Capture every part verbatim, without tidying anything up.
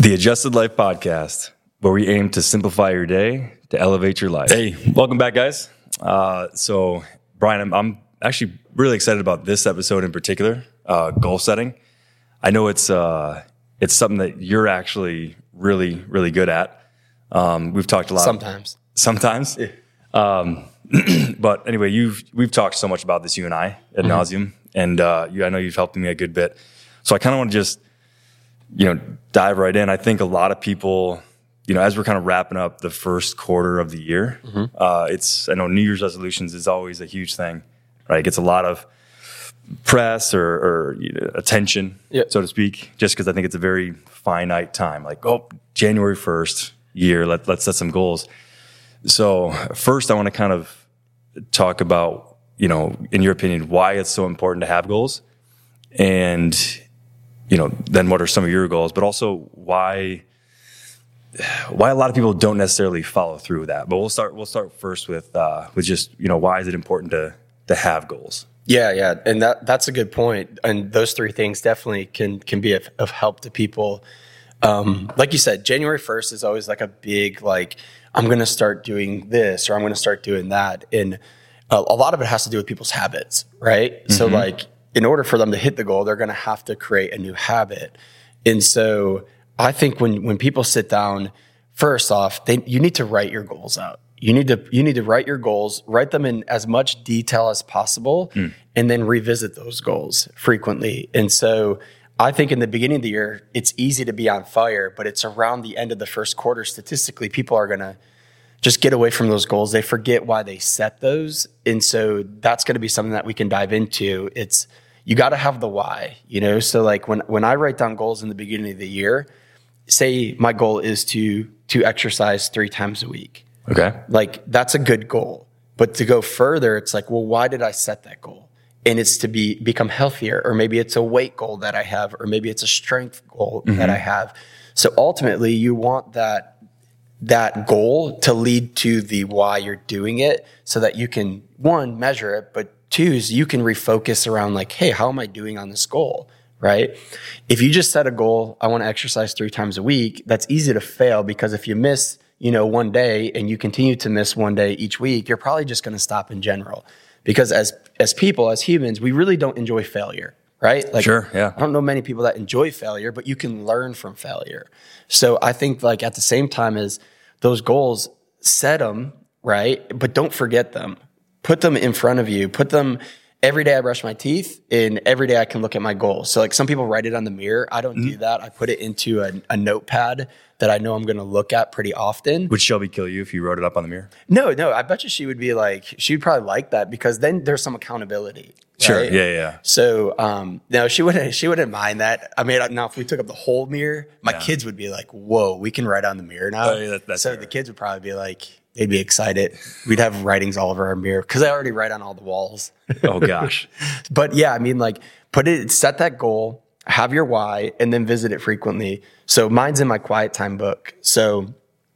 The Adjusted Life Podcast, where we aim to simplify your day to elevate your life. Hey, welcome back, guys. Uh, so, Brian, I'm, I'm actually really excited about this episode in particular, uh, goal setting. I know it's uh, it's something that you're actually really, really good at. Um, we've talked a lot. Sometimes. Sometimes. Yeah. Um, but anyway, you've we've talked so much about this, you and I, ad mm-hmm. nauseum, and uh, you, I know you've helped me a good bit. So I kind of want to just, you know, dive right in. I think a lot of people, you know, as we're kind of wrapping up the first quarter of the year, mm-hmm. uh, it's, I know New Year's resolutions is always a huge thing, right? It gets a lot of press or, or you know, attention, yep. so to speak, just because I think it's a very finite time. Like, oh, January first year, let, let's set some goals. So first I want to kind of talk about, you know, in your opinion, why it's so important to have goals, and, you know, then what are some of your goals, but also why, why a lot of people don't necessarily follow through with that. But we'll start, we'll start first with, uh, with just, you know, why is it important to, to have goals? Yeah. Yeah. And that, that's a good point. And those three things definitely can, can be of, of help to people. Um, like you said, January first is always like a big, like, I'm going to start doing this, or I'm going to start doing that. And a, a lot of it has to do with people's habits, right? Mm-hmm. So like, in order for them to hit the goal, they're going to have to create a new habit. And so I think when, when people sit down, first off, they, you need to write your goals out. You need to, you need to write your goals, write them in as much detail as possible, mm. and then revisit those goals frequently. And so I think in the beginning of the year, it's easy to be on fire, but it's around the end of the first quarter, statistically, people are going to just get away from those goals. They forget why they set those. And so that's going to be something that we can dive into. It's, you got to have the why, you know? So like when, when I write down goals in the beginning of the year, say my goal is to, to exercise three times a week. Okay. Like that's a good goal, but to go further, it's like, well, why did I set that goal? And it's to be, become healthier, or maybe it's a weight goal that I have, or maybe it's a strength goal mm-hmm. that I have. So ultimately you want that, that goal to lead to the why you're doing it, so that you can, one, measure it, but two is you can refocus around like, hey, how am I doing on this goal, right? If you just set a goal, I want to exercise three times a week, that's easy to fail, because if you miss, you know, one day and you continue to miss one day each week, you're probably just going to stop in general. Because as, as people, as humans, we really don't enjoy failure, right? Like, sure, yeah. I don't know many people that enjoy failure, but you can learn from failure. So I think like at the same time as those goals, set them, right? But don't forget them. Put them in front of you. Put them every day I brush my teeth, and every day I can look at my goals. So like some people write it on the mirror. I don't mm-hmm. do that. I put it into a, a notepad that I know I'm going to look at pretty often. Would Shelby kill you if you wrote it up on the mirror? No, no. I bet you she would be like, she would probably like that, because then there's some accountability. Sure. Right? Yeah, yeah. So, um, no, she wouldn't, she wouldn't mind that. I mean, now if we took up the whole mirror, my yeah. kids would be like, whoa, we can write on the mirror now. Oh, yeah, that, that's so fair. The kids would probably be like, they'd be excited. We'd have writings all over our mirror, because I already write on all the walls. Oh gosh. But yeah, I mean, like, put it, set that goal, have your why, and then visit it frequently. So mine's in my quiet time book. So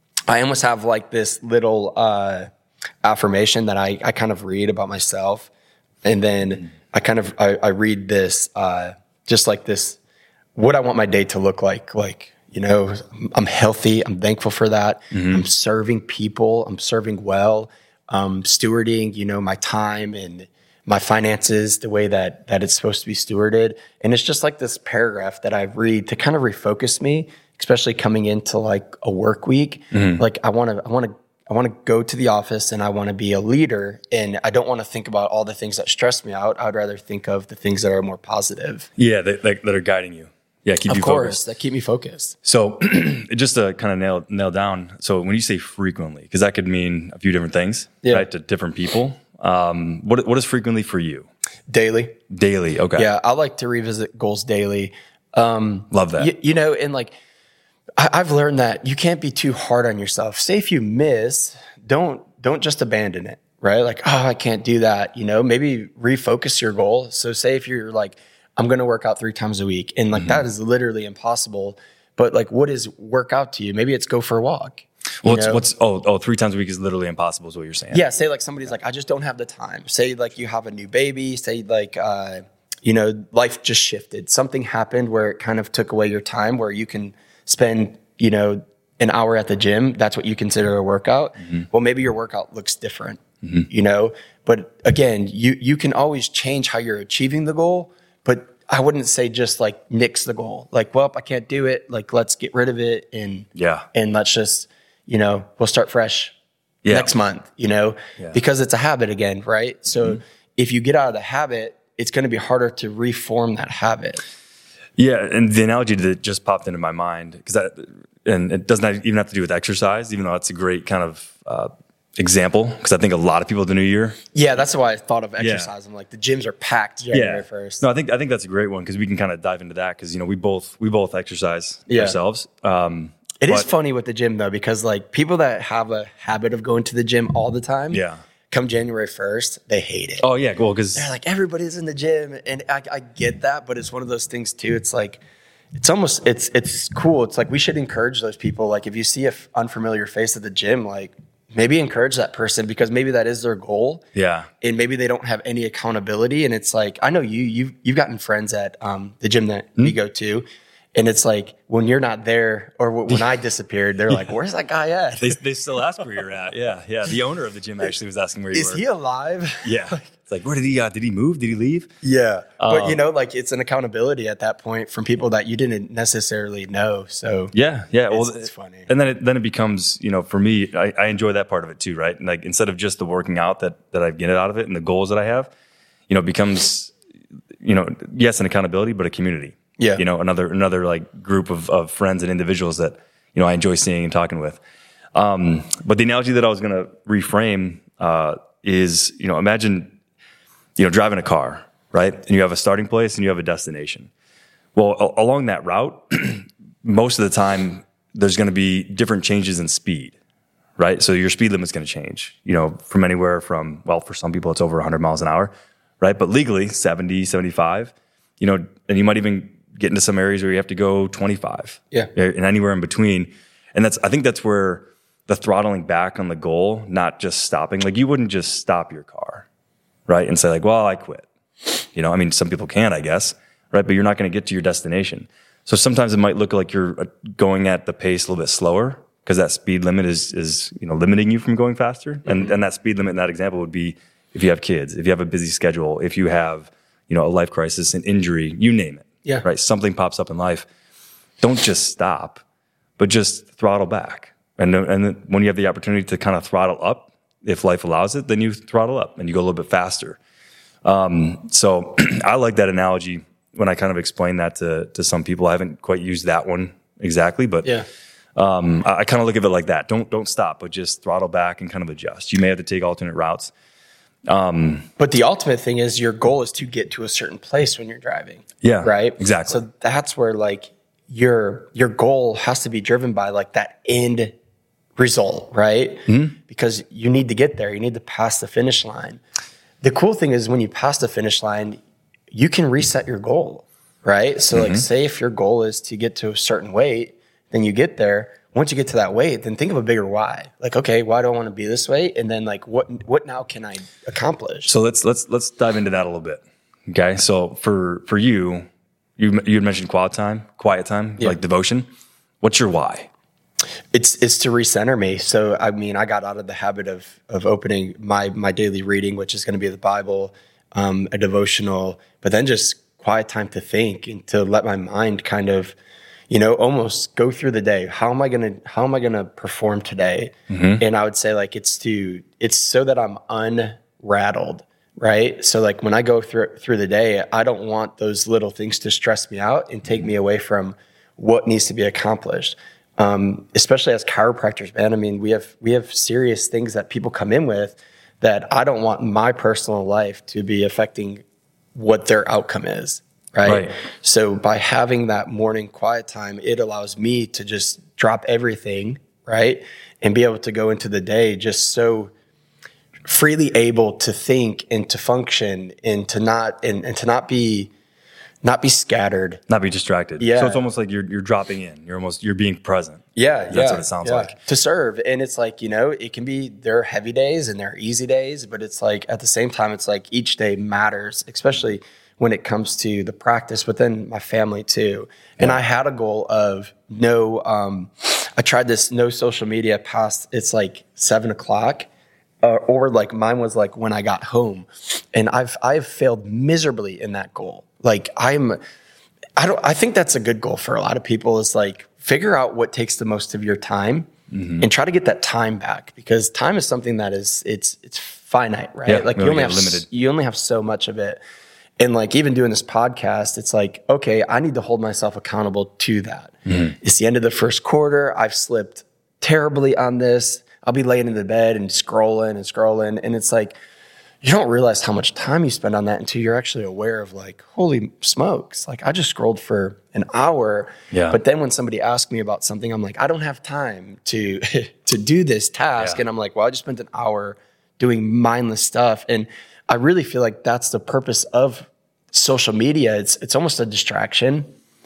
I almost have like this little uh, affirmation that I, I kind of read about myself. And then I kind of, I, I read this, uh, just like this, what I want my day to look like. Like, you know, I'm healthy. I'm thankful for that. Mm-hmm. I'm serving people. I'm serving well. Um, stewarding, you know, my time and my finances the way that that it's supposed to be stewarded. And it's just like this paragraph that I read to kind of refocus me, especially coming into like a work week. Mm-hmm. Like I want to, I want to, I want to go to the office and I want to be a leader, and I don't want to think about all the things that stress me out. I'd rather think of the things that are more positive. Yeah, that, that, that are guiding you. Yeah, keep of you course, focused. That keep me focused. So just to kind of nail nail down, so when you say frequently, because that could mean a few different things, yeah. right, to different people. Um, what what is frequently for you? Daily. Daily, okay. Yeah, I like to revisit goals daily. Um, Love that. You, you know, and like I, I've learned that you can't be too hard on yourself. Say if you miss, don't don't just abandon it, right? Like, oh, I can't do that. You know, maybe refocus your goal. So say if you're like, I'm going to work out three times a week, and like mm-hmm. that is literally impossible. But like, what is work out to you? Maybe it's go for a walk. Well, what's, what's oh oh three times a week is literally impossible is what you're saying. Yeah, say like somebody's like, I just don't have the time. Say like you have a new baby. Say like uh, you know, life just shifted. Something happened where it kind of took away your time, where you can spend, you know, an hour at the gym, that's what you consider a workout. Mm-hmm. Well, maybe your workout looks different, mm-hmm. you know, but again, you, you can always change how you're achieving the goal, but I wouldn't say just like nix the goal. Like, well, I can't do it. Like, let's get rid of it. And, yeah. and let's just, you know, we'll start fresh yeah. next month, you know, yeah. because it's a habit again. Right. So mm-hmm. if you get out of the habit, it's going to be harder to reform that habit. Yeah. And the analogy that just popped into my mind, because that, and it doesn't even have to do with exercise, even though that's a great kind of uh, example, because I think a lot of people at the new year. Yeah, that's why I thought of exercise. Yeah. I'm like, the gyms are packed January yeah. first. No, I think I think that's a great one because we can kind of dive into that because you know we both we both exercise yeah. ourselves. Um, it but, is funny with the gym though because like people that have a habit of going to the gym all the time. Yeah. Come January first, they hate it. Oh yeah, cool. Because they're like everybody's in the gym, and I, I get that, but it's one of those things too. It's like. It's almost, it's it's cool. It's like we should encourage those people. Like if you see an unfamiliar face at the gym, like maybe encourage that person because maybe that is their goal. Yeah. And maybe they don't have any accountability. And it's like, I know you, you've, you've gotten friends at um, the gym that mm-hmm. we go to. And it's like when you're not there or w- when I disappeared, they're like, where's that guy at? They, they still ask where you're at. Yeah. Yeah. The owner of the gym actually was asking where you is were. Is he alive? Yeah. It's like, where did he, uh, did he move? Did he leave? Yeah. Um, but you know, like it's an accountability at that point from people that you didn't necessarily know. So yeah. Yeah. Well, it's, it's funny. And then it, then it becomes, you know, for me, I, I enjoy that part of it too, right? And like, instead of just the working out that, that I get out of it and the goals that I have, you know, it becomes, you know, yes, an accountability, but a community. Yeah. You know, another, another like group of, of friends and individuals that, you know, I enjoy seeing and talking with. Um, but the analogy that I was going to reframe, uh, is, you know, imagine, you know, driving a car, right? And you have a starting place and you have a destination. Well, a- along that route, most of the time there's going to be different changes in speed, right? So your speed limit's going to change, you know, from anywhere from, well, for some people it's over one hundred miles an hour, right? But legally seventy, seventy-five, you know, and you might even get into some areas where you have to go twenty-five. Yeah. And anywhere in between. And that's, I think that's where the throttling back on the goal, not just stopping, like you wouldn't just stop your car, right? And say like, well, I quit. You know, I mean, some people can, I guess, right? But you're not going to get to your destination. So sometimes it might look like you're going at the pace a little bit slower because that speed limit is, is, you know, limiting you from going faster. Mm-hmm. And, and that speed limit in that example would be if you have kids, if you have a busy schedule, if you have, you know, a life crisis, an injury, you name it. Yeah. Right. Something pops up in life. Don't just stop, but just throttle back. And, and then when you have the opportunity to kind of throttle up, if life allows it, then you throttle up and you go a little bit faster. Um, so I like that analogy when I kind of explain that to, to some people. I haven't quite used that one exactly, but yeah. um, I, I kind of look at it like that. Don't, don't stop, but just throttle back and kind of adjust. You may have to take alternate routes. Um, but the ultimate thing is your goal is to get to a certain place when you're driving. Yeah, right. Exactly. So that's where like your, your goal has to be driven by like that end result, right? Mm-hmm. Because you need to get there. You need to pass the finish line. The cool thing is when you pass the finish line, you can reset your goal, right? So mm-hmm. like say if your goal is to get to a certain weight, then you get there. Once you get to that weight, then think of a bigger why. Like, okay, why do I want to be this way? And then like, what what now can I accomplish? So let's let's let's dive into that a little bit. Okay. So for for you, you you had mentioned quiet time, quiet time, yeah. like devotion. What's your why? It's it's to recenter me. So I mean, I got out of the habit of of opening my my daily reading, which is going to be the Bible, um, a devotional, but then just quiet time to think and to let my mind kind of, you know, almost go through the day. How am I gonna How am I gonna perform today? Mm-hmm. And I would say like it's to it's so that I'm unrattled, right? So like when I go through through the day, I don't want those little things to stress me out and take me away from what needs to be accomplished. Um, especially as chiropractors, man. I mean, we have we have serious things that people come in with that I don't want my personal life to be affecting what their outcome is. Right? right. So by having that morning quiet time, it allows me to just drop everything, right? And be able to go into the day just so freely able to think and to function and to not and, and to not be not be scattered. Not be distracted. Yeah. So it's almost like you're you're dropping in. You're almost you're being present. Yeah. That's yeah, what it sounds yeah. like. To serve. And it's like, you know, it can be there are heavy days and there are easy days, but it's like at the same time, it's like each day matters, especially when it comes to the practice, but then my family too. And yeah. I had a goal of no, um, I tried this no social media past, it's like seven o'clock. Uh, or like mine was like when I got home, and I've I've failed miserably in that goal. Like I'm, I don't. I think that's a good goal for a lot of people. Is like figure out what takes the most of your time, mm-hmm. and try to get that time back, because time is something that is it's it's finite, right? Yeah, like you only have limited. you only have so much of it, and like even doing this podcast, it's like okay, I need to hold myself accountable to that. Mm-hmm. It's the end of the first quarter. I've slipped terribly on this. I'll be laying in the bed and scrolling and scrolling. And it's like, you don't realize how much time you spend on that until you're actually aware of like, holy smokes. Like I just scrolled for an hour. Yeah. But then when somebody asks me about something, I'm like, I don't have time to, to do this task. Yeah. And I'm like, well, I just spent an hour doing mindless stuff. And I really feel like that's the purpose of social media. It's, it's almost a distraction.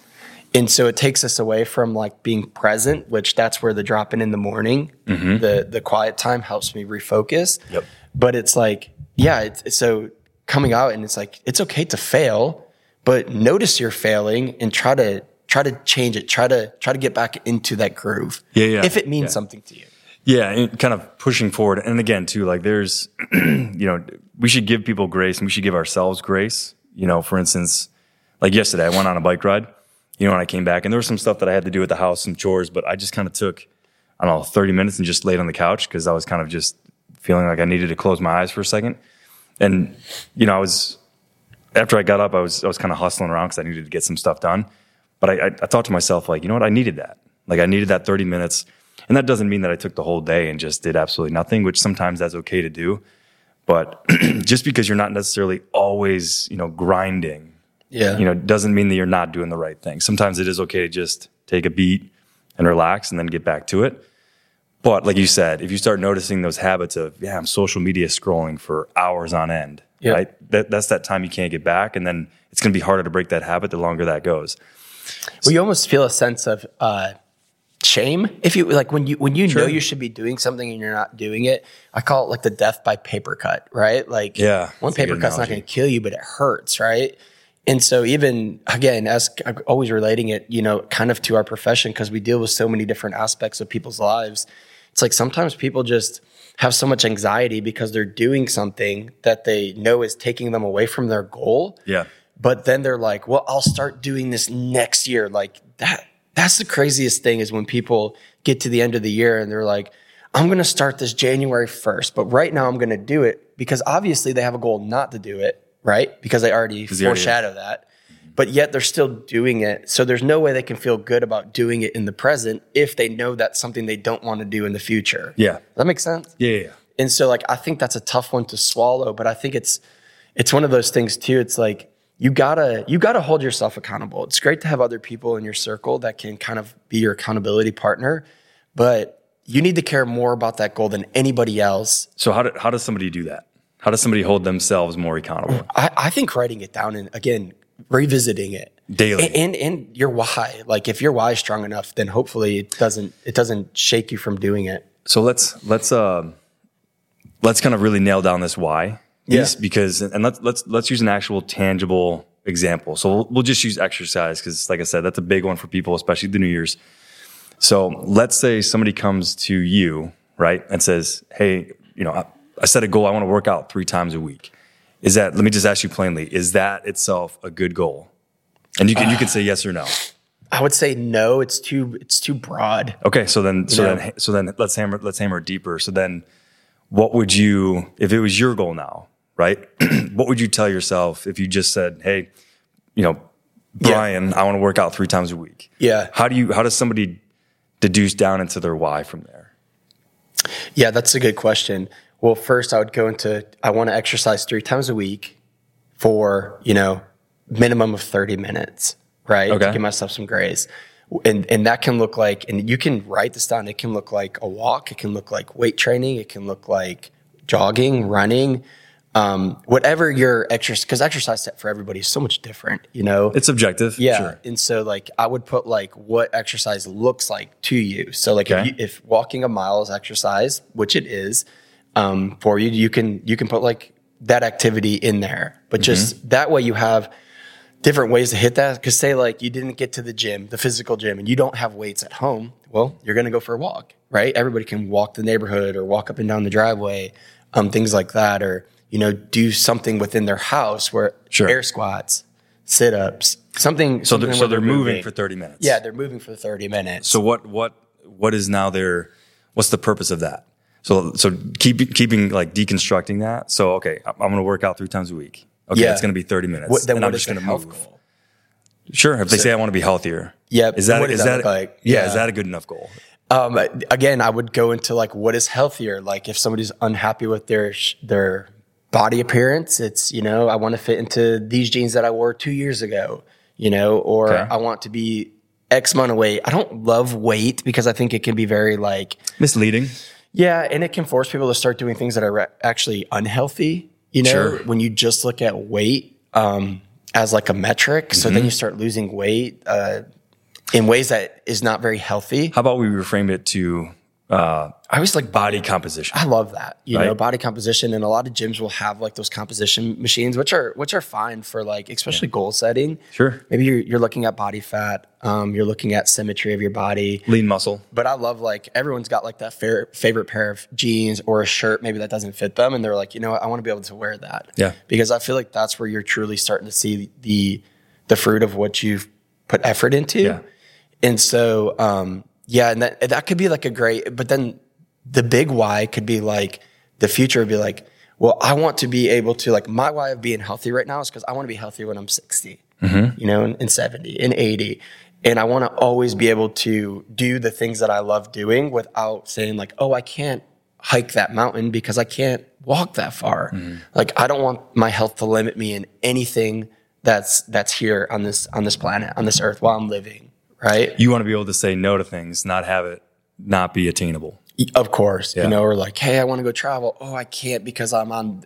And so it takes us away from like being present, which that's where the dropping in the morning, mm-hmm. the the quiet time helps me refocus. Yep. But it's like, yeah, it's, so coming out and it's like, it's okay to fail, but notice you're failing and try to try to change it. Try to try to get back into that groove. Yeah, yeah. If it means yeah. something to you. Yeah, and kind of pushing forward. And again, too, like there's, you know, we should give people grace and we should give ourselves grace. You know, for instance, like yesterday, I went on a bike ride. You know, when I came back, and there was some stuff that I had to do at the house, some chores, but I just kind of took, I don't know, thirty minutes and just laid on the couch because I was kind of just feeling like I needed to close my eyes for a second. And, you know, I was, after I got up, I was I was kind of hustling around because I needed to get some stuff done. But I, I, I thought to myself, like, you know what, I needed that. Like, I needed that thirty minutes. And that doesn't mean that I took the whole day and just did absolutely nothing, which sometimes that's okay to do. But just because you're not necessarily always, you know, grinding, yeah, you know, doesn't mean that you're not doing the right thing. Sometimes it is okay to just take a beat and relax and then get back to it. But like you said, if you start noticing those habits of, yeah, I'm social media scrolling for hours on end, yeah. right? That, that's that time you can't get back. And then it's going to be harder to break that habit the longer that goes. Well, you almost feel a sense of uh, shame. If you like when you when you Sure. know you should be doing something and you're not doing it. I call it like the death by paper cut, right? Like yeah, one paper cut's not going to kill you, but it hurts, right? And so even, again, as I'm always relating it, you know, kind of to our profession, because we deal with so many different aspects of people's lives. It's like sometimes people just have so much anxiety because they're doing something that they know is taking them away from their goal. Yeah. But then they're like, well, I'll start doing this next year. Like that, that's the craziest thing is when people get to the end of the year and they're like, I'm going to start this January first, but right now I'm going to do it, because obviously they have a goal not to do it. Right? Because they already foreshadow that, but yet they're still doing it. So there's no way they can feel good about doing it in the present if they know that's something they don't want to do in the future. Yeah. Does that make sense? Yeah, yeah, yeah. And so like, I think that's a tough one to swallow, but I think it's, it's one of those things too. It's like, you gotta, you gotta hold yourself accountable. It's great to have other people in your circle that can kind of be your accountability partner, but you need to care more about that goal than anybody else. So how do, how does somebody do that? How does somebody hold themselves more accountable? I, I think writing it down and, again, revisiting it daily, and, and and your why. Like if your why is strong enough, then hopefully it doesn't it doesn't shake you from doing it. So let's let's uh, let's kind of really nail down this why. Yes, yeah. Because and let's let's let's use an actual tangible example. So we'll, we'll just use exercise because, like I said, that's a big one for people, especially the New Year's. So let's say somebody comes to you, right, and says, "Hey, you know." I, I set a goal. I want to work out three times a week. Is that, let me just ask you plainly, is that itself a good goal? And you can, uh, you can say yes or no. I would say no. It's too, it's too broad. Okay. So then, so no. then, so then let's hammer, let's hammer deeper. So then what would you, if it was your goal now, right? What would you tell yourself if you just said, hey, you know, Brian, yeah. I want to work out three times a week. Yeah. How do you, how does somebody deduce down into their why from there? Yeah, that's a good question. Well, first I would go into, I want to exercise three times a week for, you know, minimum of thirty minutes, right? Okay. To give myself some grace. And and that can look like, and you can write this down, it can look like a walk, it can look like weight training, it can look like jogging, running, um, whatever your exercise, because exercise set for everybody is so much different, you know? It's subjective. Yeah. Sure. And so like I would put like what exercise looks like to you. So like Okay. if, you, if walking a mile is exercise, which it is, Um, for you, you can, you can put like that activity in there, but just mm-hmm. that way you have different ways to hit that. Because say like you didn't get to the gym, the physical gym, and you don't have weights at home. Well, you're going to go for a walk, right? Everybody can walk the neighborhood or walk up and down the driveway, um, things like that, or you know, do something within their house where Sure. air squats, sit ups, something. So they're, something so where they're moving for thirty minutes. Yeah, they're moving for thirty minutes. So what what what is now their what's the purpose of that? So so keep keeping like deconstructing that. So okay, I'm going to work out three times a week. Okay, Yeah. it's going to be thirty minutes. What, then and what I'm is just the going to health move. goal? Sure. If they So- say I want to be healthier. Yeah. Is that what is does that look like? yeah, is that a good enough goal? Um, again, I would go into like what is healthier. Like if somebody's unhappy with their sh- their body appearance, it's you know I want to fit into these jeans that I wore two years ago. You know, or Okay. I want to be X amount of weight. I don't love weight because I think it can be very like Misleading. yeah, and it can force people to start doing things that are re- actually unhealthy. You know, Sure. when you just look at weight um, as like a metric, so Mm-hmm. then you start losing weight uh, in ways that is not very healthy. How about we reframe it to uh, I always like body composition? I love that. You know, Right. body composition, and a lot of gyms will have like those composition machines, which are which are fine for like especially goal setting. Sure. Maybe you're you're looking at body fat, um, you're looking at symmetry of your body. Lean muscle. But I love like everyone's got like that fair, favorite pair of jeans or a shirt maybe that doesn't fit them, and they're like, you know what, I want to be able to wear that. Yeah. Because I feel like that's where you're truly starting to see the the fruit of what you've put effort into. Yeah. And so, um, yeah, and that that could be like a great, but then the big why could be like the future would be like, well, I want to be able to like my why of being healthy right now is because I want to be healthy when I'm sixty, Mm-hmm. you know, and, and seventy and eighty. And I want to always be able to do the things that I love doing without saying like, oh, I can't hike that mountain because I can't walk that far. Mm-hmm. Like I don't want my health to limit me in anything that's that's here on this on this planet, on this earth while I'm living, right? You want to be able to say no to things, not have it not be attainable. Of course, Yeah. you know, or like, hey, I want to go travel. Oh, I can't because I'm on,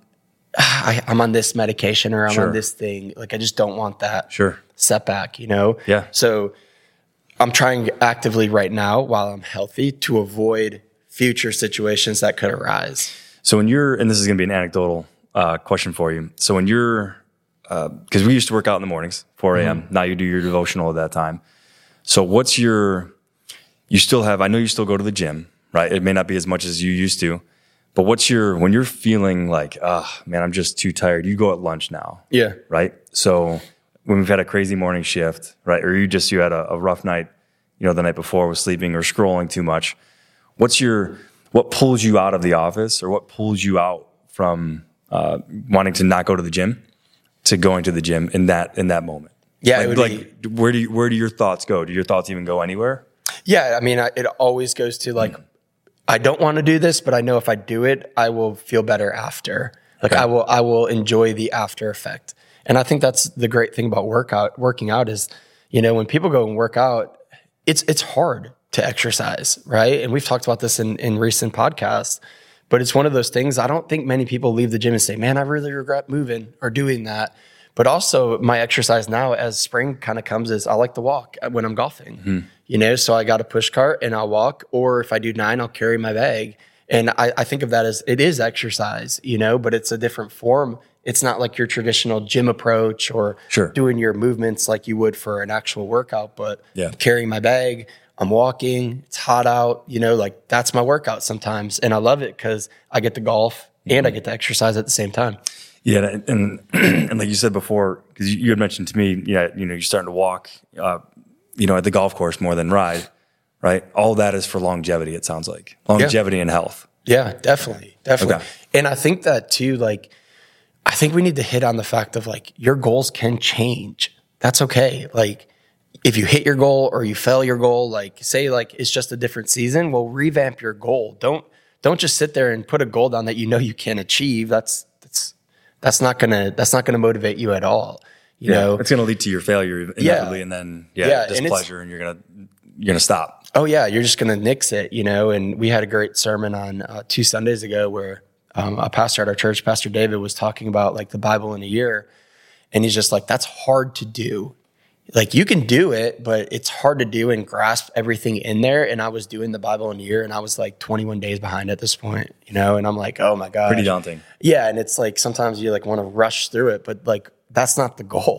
I, I'm on this medication or I'm Sure. on this thing. Like, I just don't want that Sure. setback, you know? Yeah. So I'm trying actively right now while I'm healthy to avoid future situations that could arise. So when you're, and this is going to be an anecdotal uh, question for you. So when you're, because we used to work out in the mornings, four a.m. Mm-hmm. Now you do your devotional at that time. So what's your, you still have, I know you still go to the gym, right? It may not be as much as you used to, but what's your, when you're feeling like, ah, man, I'm just too tired, you go at lunch now, Yeah. right? So when we've had a crazy morning shift, right? Or you just, you had a, a rough night, you know, the night before with sleeping or scrolling too much. What's your, what pulls you out of the office or what pulls you out from uh, wanting to not go to the gym to going to the gym in that, in that moment? Yeah. Like, it would like be, where do you, where do your thoughts go? Do your thoughts even go anywhere? yeah. I mean, I, it always goes to like, I don't want to do this, but I know if I do it, I will feel better after. Like Okay. I will, I will enjoy the after effect. And I think that's the great thing about workout, working out is, you know, when people go and work out, it's, it's hard to exercise, right? And we've talked about this in, in recent podcasts, but it's one of those things. I don't think many people leave the gym and say, man, I really regret moving or doing that. But also my exercise now as spring kind of comes is I like to walk when I'm golfing, Mm-hmm. you know, so I got a push cart and I'll walk, or if I do nine, I'll carry my bag. And I, I think of that as it is exercise, you know, but it's a different form. It's not like your traditional gym approach or Sure. doing your movements like you would for an actual workout, but Yeah. carrying my bag, I'm walking, it's hot out, you know, like that's my workout sometimes. And I love it because I get to golf and I get to exercise at the same time. Yeah, and and, and like you said before, because you, you had mentioned to me, yeah, you know, you're starting to walk, uh, you know, at the golf course more than ride, right? All that is for longevity. It sounds like longevity and health. Yeah, definitely. Definitely. Okay. And I think that too, like, I think we need to hit on the fact of like your goals can change. That's okay. Like if you hit your goal or you fail your goal, like say like it's just a different season, well, revamp your goal. Don't, don't just sit there and put a goal down that you know you can achieve. That's, that's, that's not gonna, that's not gonna motivate you at all. You know, it's going to lead to your failure inevitably, Yeah. and then yeah, Yeah, and it's- displeasure, and, you're gonna you're gonna stop. oh yeah, you're just gonna nix it, you know. And we had a great sermon on uh, two Sundays ago where um, a pastor at our church, Pastor David, was talking about like the Bible in a year, and he's just like, that's hard to do. Like you can do it, but it's hard to do and grasp everything in there. And I was doing the Bible in a year, and I was like twenty-one days behind at this point, you know. And I'm like, oh my god, Pretty daunting. yeah. And it's like sometimes you like want to rush through it, but like that's not the goal,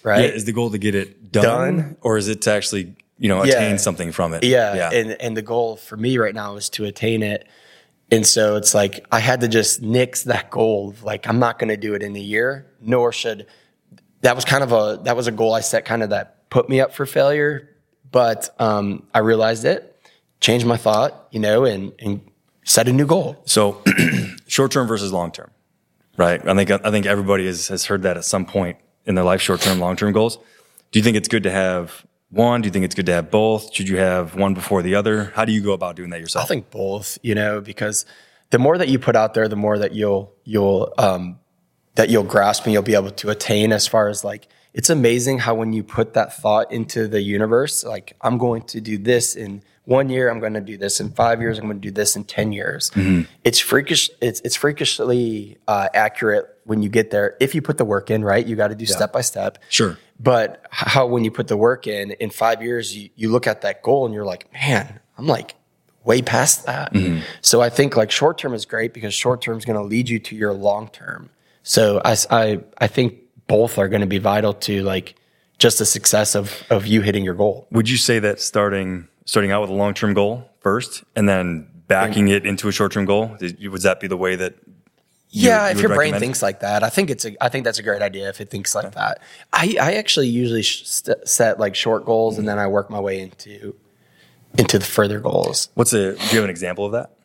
right? Yeah, is the goal to get it done, Done. or is it to actually, you know, Yeah. attain something from it? Yeah. Yeah. And, and the goal for me right now is to attain it. And so it's like, I had to just nix that goal of like, I'm not going to do it in a year, nor should, that was kind of a, that was a goal I set kind of that put me up for failure. But um, I realized it, changed my thought, you know, and, and set a new goal. So short-term versus long-term, right? I think, I think everybody has, has heard that at some point in their life, short-term, long-term goals. Do you think it's good to have one? Do you think it's good to have both? Should you have one before the other? How do you go about doing that yourself? I think both, you know, because the more that you put out there, the more that you'll, you'll, um, that you'll grasp and you'll be able to attain. As far as like, it's amazing how when you put that thought into the universe, like I'm going to do this in one year, I'm going to do this in five years, I'm going to do this in ten years. Mm-hmm. It's freakish. It's, it's freakishly uh, accurate when you get there. If you put the work in, right, you got to do yeah. step by step. Sure. But how, when you put the work in, in five years, you, you look at that goal and you're like, man, I'm like way past that. Mm-hmm. So I think like short term is great because short term is going to lead you to your long term. So I, I, I think both are going to be vital to like just the success of, of you hitting your goal. Would you say that starting, starting out with a long-term goal first and then backing and, it into a short-term goal, would that be the way that You, yeah, you if your brain recommend? thinks like that, I think it's a, I think that's a great idea if it thinks like that. I, I actually usually st- set like short goals mm-hmm. and then I work my way into into the further goals. What's a? Do you have an example of that?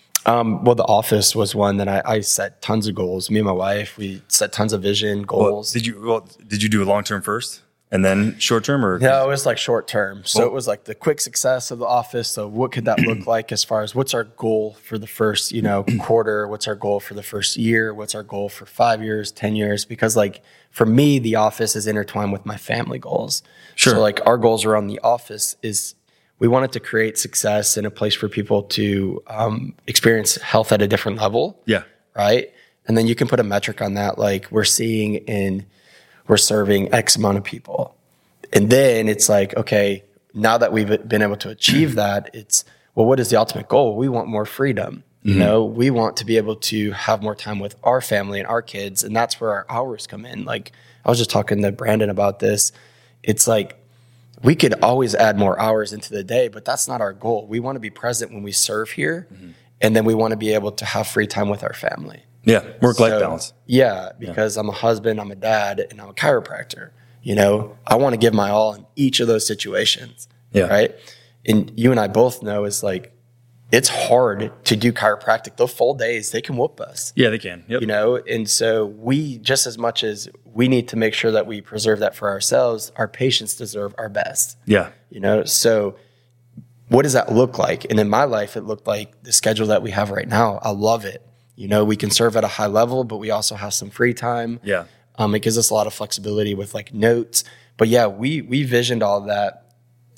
Um, well, The Office was one that I, I set tons of goals. Me and my wife, we set tons of vision goals. Well, did you? Well, did you do a long term first and then short term, or no? It was like short term. So well, it was like the quick success of The Office. So what could that look like as far as what's our goal for the first, you know, quarter? What's our goal for the first year? What's our goal for five years, ten years? Because like for me, The Office is intertwined with my family goals. Sure. So like our goals around The Office is we wanted to create success in a place for people to um, experience health at a different level. Yeah. Right. And then you can put a metric on that. Like we're seeing in, we're serving X amount of people. And then it's like, okay, now that we've been able to achieve that, it's, well, what is the ultimate goal? We want more freedom. You mm-hmm. know, we want to be able to have more time with our family and our kids. And that's where our hours come in. Like I was just talking to Brandon about this. It's like, we could always add more hours into the day, but that's not our goal. We want to be present when we serve here. Mm-hmm. And then we want to be able to have free time with our family. Yeah. Work-life so, balance. Yeah. Because yeah. I'm a husband, I'm a dad, and I'm a chiropractor. You know, I want to give my all in each of those situations. Yeah. Right. And you and I both know it's like, it's hard to do chiropractic. Those full days, they can whoop us. Yeah, they can. Yep. You know, and so we, just as much as we need to make sure that we preserve that for ourselves, our patients deserve our best. Yeah. You know, so what does that look like? And in my life, it looked like the schedule that we have right now. I love it. You know, we can serve at a high level, but we also have some free time. Yeah. Um, it gives us a lot of flexibility with like notes. But yeah, we we visioned all of that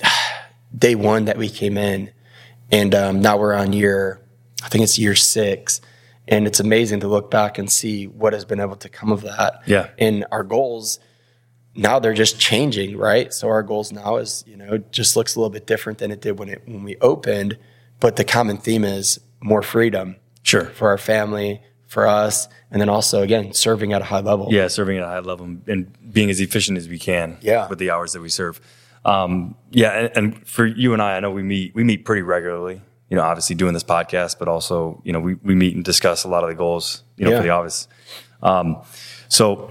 day one that we came in. And um, now we're on year, I think it's year six. And it's amazing to look back and see what has been able to come of that. Yeah. And our goals, now they're just changing, right? So our goals now is, you know, just looks a little bit different than it did when it when we opened. But the common theme is more freedom. Sure. For our family, for us, and then also, again, serving at a high level. Yeah, serving at a high level and being as efficient as we can yeah. with the hours that we serve. Um, yeah, and, and for you and I, I know we meet we meet pretty regularly, you know, obviously doing this podcast, but also, you know, we, we meet and discuss a lot of the goals, you know, yeah. for the office. Um, so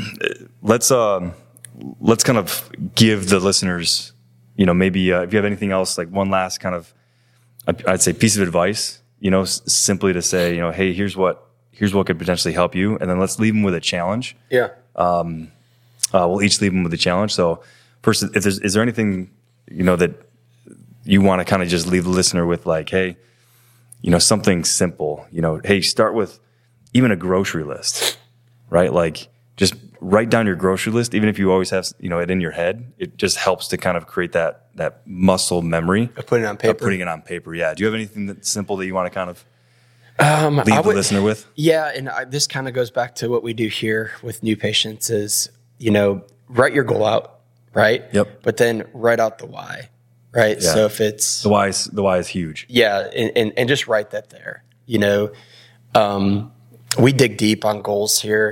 let's um, let's kind of give the listeners, you know, maybe uh, if you have anything else, like one last kind of, I'd say piece of advice, you know, s- simply to say, you know, hey, here's what here's what could potentially help you, and then let's leave them with a challenge. Yeah. Um, uh, we'll each leave them with a challenge. So first, if there's, is there anything, you know, that you want to kind of just leave the listener with, like, hey, you know, something simple, you know, hey, start with even a grocery list, right? Like just write down your grocery list, even if you always have, you know, it in your head. It just helps to kind of create that that muscle memory of putting it on paper. Of putting it on paper. Yeah. Do you have anything that's simple that you want to kind of um, leave I the would, listener with? Yeah, and I, this kind of goes back to what we do here with new patients is, you know, write your goal out, right? Yep. But then write out the why, right? Yeah. So if it's the why is the why is huge. Yeah, and, and, and just write that there. You know, um, we dig deep on goals here. It's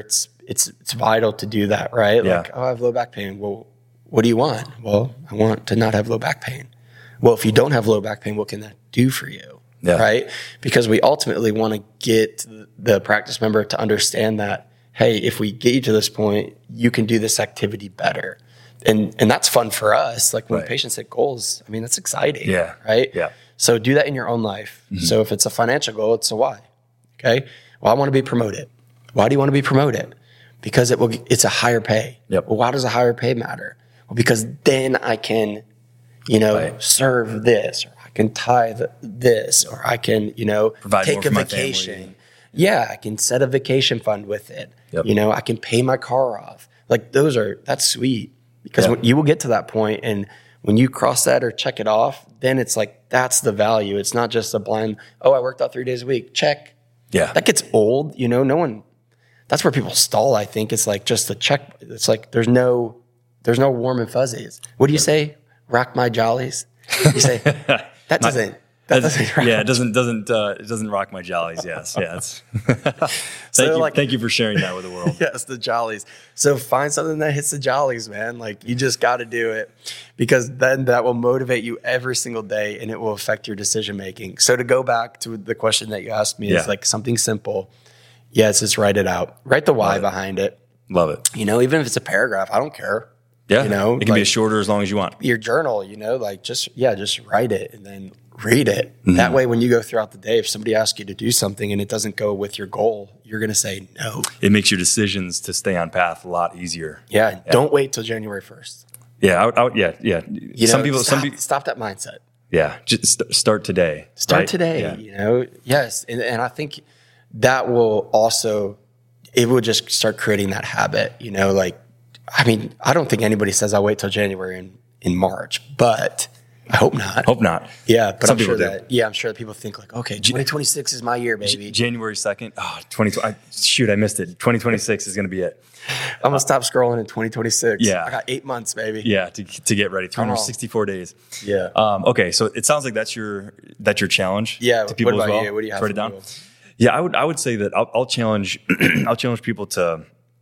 it's it's vital to do that, right? Yeah. Like, oh, I have low back pain. Well, what do you want? Well, I want to not have low back pain. Well, if you don't have low back pain, what can that do for you? Yeah. Right? Because we ultimately want to get the practice member to understand that, hey, if we get you to this point, you can do this activity better. And and that's fun for us. Like when Right. patients hit goals, I mean, that's exciting. Yeah. Right? Yeah. So do that in your own life. Mm-hmm. So if it's a financial goal, it's a why. Okay. Well, I want to be promoted. Why do you want to be promoted? Because it will. It's a higher pay. Yep. Well, why does a higher pay matter? Well, because then I can, you know, Right. serve this, or I can tithe this, or I can, you know, Provide take more a for my vacation. family. Yeah, I can set a vacation fund with it. Yep. You know, I can pay my car off. Like those are that's sweet because Yeah. when you will get to that point, and when you cross that or check it off, then it's like that's the value. It's not just a blind. Oh, I worked out three days a week. Check. Yeah. That gets old. You know, no one. That's where people stall. I think it's like just a check. It's like there's no, there's no warm and fuzzies. What do you say? Rock my jollies. You say that doesn't. That doesn't rock yeah, my it doesn't doesn't uh, it doesn't rock my jollies. Yes, yeah. It's thank So, you, like- thank you for sharing that with the world. Yes, the jollies. So find something that hits the jollies, man. Like you just got to do it because then that will motivate you every single day and it will affect your decision making. So to go back to the question that you asked me, Yeah. is like something simple. Yes, just write it out. Write the why Love it. behind it. Love it. You know, even if it's a paragraph, I don't care. Yeah, You know, it can be like- as shorter as long as you want. Your journal, you know, like just, yeah, just write it and then read it. Mm-hmm. That way, when you go throughout the day, if somebody asks you to do something and it doesn't go with your goal, you're going to say no. It makes your decisions to stay on path a lot easier. Yeah, don't wait till January first. Yeah, I would, I would, yeah, yeah. You some know, people, stop, some people, stop that mindset. yeah, just st- start today. Start right? today, Yeah. you know? Yes. And, and I think that will also, it will just start creating that habit, you know? Like, I mean, I don't think anybody says I'll wait till January in, in March, but I hope not. Hope not. Yeah, but Some I'm sure people do. that, yeah, I'm sure that people think like, okay, twenty twenty-six is my year, baby. January second. Oh, twenty twenty. I, shoot, I missed it. twenty twenty-six is going to be it. I'm gonna stop scrolling in twenty twenty-six. Yeah. I got eight months, baby. Yeah, to, to get ready. three hundred sixty-four days. Yeah. Um, okay, so it sounds like that's your that's your challenge. Yeah. To people what about as well. you? What do you have Write for it down. people? Yeah, I would I would say that I'll, I'll challenge I'll challenge people to,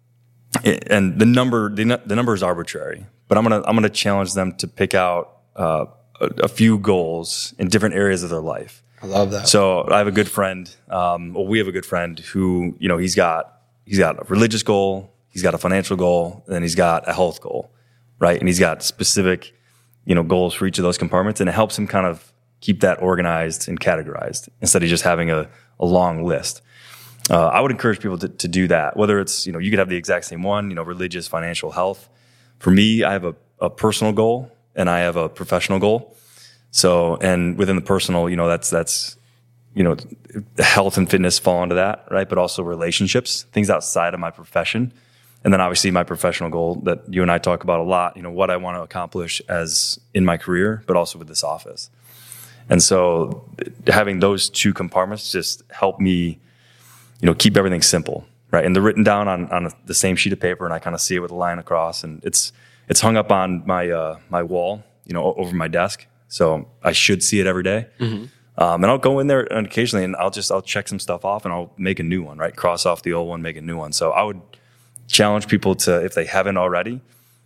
and the number the, nu- the number is arbitrary, but I'm gonna I'm gonna challenge them to pick out uh, a, a few goals in different areas of their life. I love that. So I have a good friend. Um, well, we have a good friend who, you know, he's got he's got a religious goal, he's got a financial goal, and then he's got a health goal, right? And he's got specific, you know, goals for each of those compartments, and it helps him kind of keep that organized and categorized instead of just having a, a long list. Uh, I would encourage people to, to do that. Whether it's, you know, you could have the exact same one, you know, religious, financial, health. For me, I have a, a personal goal and I have a professional goal. So, and within the personal, you know, that's, that's, you know, health and fitness fall into that, right? But also relationships, things outside of my profession. And then obviously my professional goal that you and I talk about a lot, you know, what I want to accomplish as in my career, but also with this office. And so having those two compartments just help me, you know, keep everything simple, right? And they're written down on, on the same sheet of paper, and I kind of see it with a line across, and it's it's hung up on my uh, my wall, you know, over my desk. So I should see it every day. Mm-hmm. Um, and I'll go in there and occasionally, and I'll just I'll check some stuff off, and I'll make a new one, right? Cross off the old one, make a new one. So I would challenge people to, if they haven't already,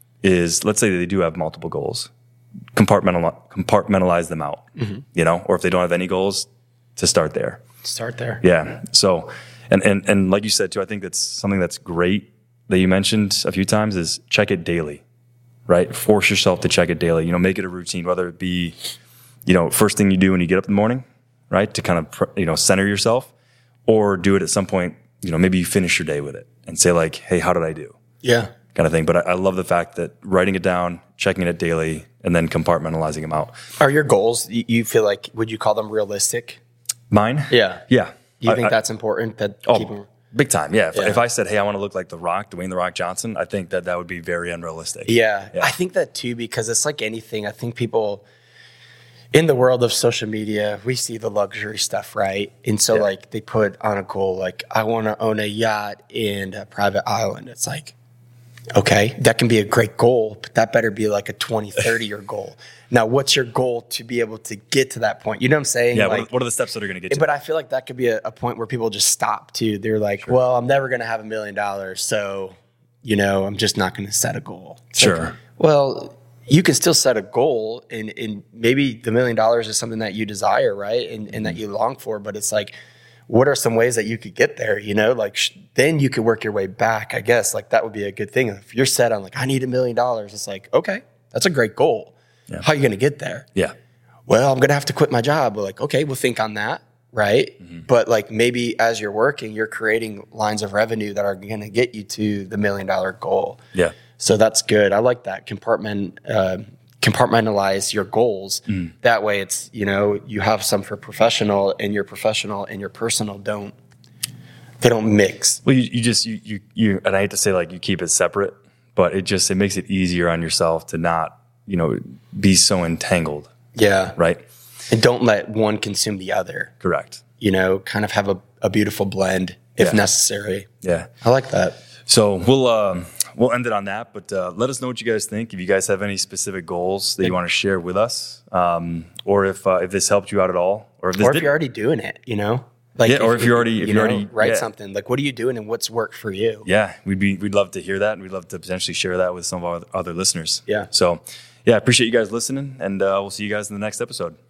is let's say they do have multiple goals, compartmentalize compartmentalize them out, mm-hmm. you know, or if they don't have any goals, to start there. Start there. Yeah. So, and, and, and like you said too, I think that's something that's great that you mentioned a few times is check it daily, right? Force yourself to check it daily, you know, make it a routine, whether it be, you know, first thing you do when you get up in the morning, right? To kind of, you know, center yourself, or do it at some point, you know, maybe you finish your day with it and say like, hey, how did I do? Yeah. Kind of thing. But I, I love the fact that writing it down, checking it daily, and then compartmentalizing them out. Are your goals, you you feel like, would you call them realistic? Mine? Yeah. Yeah. Do you I- think I- that's important? That Oh, people, big time. Yeah. If, Yeah. if I said, hey, I want to look like The Rock, Dwayne The Rock Johnson, I think that that would be very unrealistic. yeah, Yeah. I think that too, because it's like anything. I think people in the world of social media, we see the luxury stuff, right? And so Yeah. like they put on a goal, like I want to own a yacht and a private island. It's like, Okay, that can be a great goal, but that better be like a twenty, thirty year goal. Now, what's your goal to be able to get to that point? You know what I'm saying? Yeah. Like, what, what are the steps that are going to get you? but I feel like that could be a, a point where people just stop too. They're like, sure. well, I'm never going to have a million dollars. So, you know, I'm just not going to set a goal. It's sure. Like, well, you can still set a goal, and, and maybe the million dollars is something that you desire, right? And, and mm-hmm. that you long for, but it's like, what are some ways that you could get there? You know, like sh- then you could work your way back, I guess. Like that would be a good thing. If you're set on like, I need a million dollars, it's like, okay, that's a great goal. Yeah. How are you going to get there? Yeah. Well, I'm going to have to quit my job. We're like, okay, we'll think on that. Right. Mm-hmm. But like maybe as you're working, you're creating lines of revenue that are going to get you to the million dollar goal. Yeah. So that's good. I like that. Compartment, uh, compartmentalize your goals. Mm. That way it's, you know, you have some for professional, and your professional and your personal don't, they don't mix. Well, you, you just, you, you, you, and I hate to say like you keep it separate, but it just, it makes it easier on yourself to not, you know, be so entangled. Yeah. Right. And don't let one consume the other. Correct. You know, kind of have a, a beautiful blend if yeah. necessary. Yeah. I like that. So we'll, um, we'll end it on that, but uh, let us know what you guys think. If you guys have any specific goals that you want to share with us, um, or if uh, if this helped you out at all, or if this or if didn't. you're already doing it, you know, like yeah, if, or if you're already, you if you know, already write yeah. something like, what are you doing and what's worked for you? Yeah, we'd be we'd love to hear that, and we'd love to potentially share that with some of our other listeners. Yeah. So, yeah, I appreciate you guys listening, and uh, we'll see you guys in the next episode.